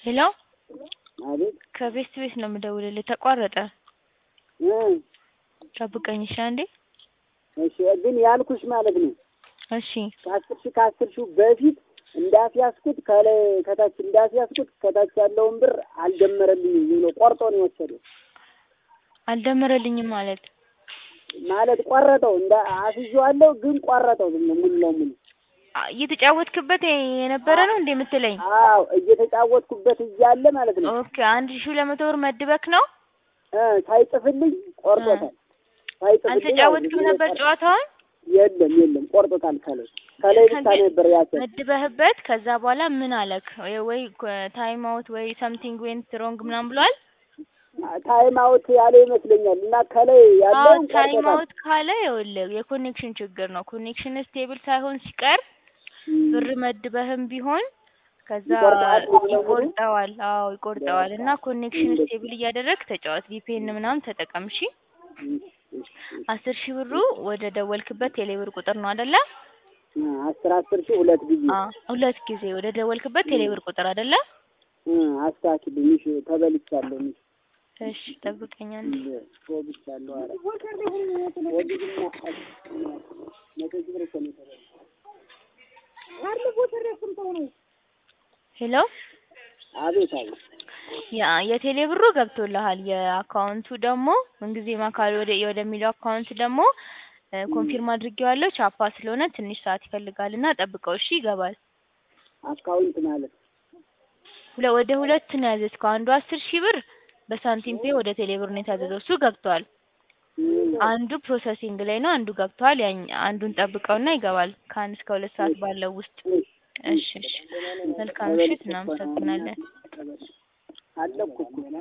ሄሎ አቤት ከቤት ቤት ነው የምደውልልህ ተቋረጠ ጠብቀኝ እሺ አንዴ እሺ ግን ያልኩሽ ማለት ነው እሺ ከአስር ሺህ በፊት እንዳስያዝኩት ከላይ ከታች እንዳስያዝኩት ከታች ያለውን ብር አልደመረልኝም ብሎ ቆርጦ ነው የወሰደው አልደመረልኝም ማለት ቆረጠው እንደ አስይዤዋለሁ ግን ቆረጠው ሙሉ ለሙሉ እየተጫወትክበት የነበረ ነው እንዴ የምትለኝ? አዎ እየተጫወትኩበት እያለ ማለት ነው። ኦኬ 1200 ብር መድበክ ነው? ሳይጽፍልኝ ቆርጦታል። ሳይጽፍልኝ አልተጫወትክም ነበር ጨዋታውን? የለም ቆርጦታል። ከላይ ብቻ ነበር ያሰው መድበህበት ከዛ በኋላ ምን አለክ? ወይ ታይም አውት ወይ ሰምቲንግ ዌንት ሮንግ ምናምን ብሏል? ታይም አውት ያለ ይመስለኛል እና ከላይ ያለው ታይም አውት ካለ ይኸውልህ የኮኔክሽን ችግር ነው። ኮኔክሽን ስቴብል ሳይሆን ሲቀር ብር መድበህም ቢሆን ከዛ ይቆርጠዋል። አዎ ይቆርጠዋል እና ኮኔክሽን ስቴብል እያደረግ ተጫወት። ቪፒኤን ምናምን ተጠቀም እሺ። 10000 ብሩ ወደ ደወልክበት ቴሌብር ቁጥር ነው አይደለ? 10 ሁለት ጊዜ ሁለት ጊዜ ወደ ደወልክበት ቴሌብር ቁጥር አይደለ? አስተካክልኝ እሺ። ተበልቻለሁ እሺ ጠብቀኝ አንዴ ወብቻለሁ። ሄሎ አቤት የቴሌ ብሩ ገብቶልሃል። የአካውንቱ ደግሞ ምንጊዜም አካል ወደሚለው አካውንት ደግሞ ኮንፊርም አድርጌዋለሁ። ቻፓ ስለሆነ ትንሽ ሰዓት ይፈልጋልና ጠብቀው እሺ። ይገባል። አካውንት ማለት ወደ ሁለት ነው ያዘዝከው። አንዱ 10000 ብር በሳንቲም ፔ ወደ ቴሌ ብር ነው የታዘዘው። እሱ ገብቷል። አንዱ ፕሮሰሲንግ ላይ ነው፣ አንዱ ገብቷል። አንዱን ጠብቀውና ይገባል ከ1 እስከ 2 ሰዓት ባለው ውስጥ። እሺ መልካም ምሽት። እናመሰግናለን።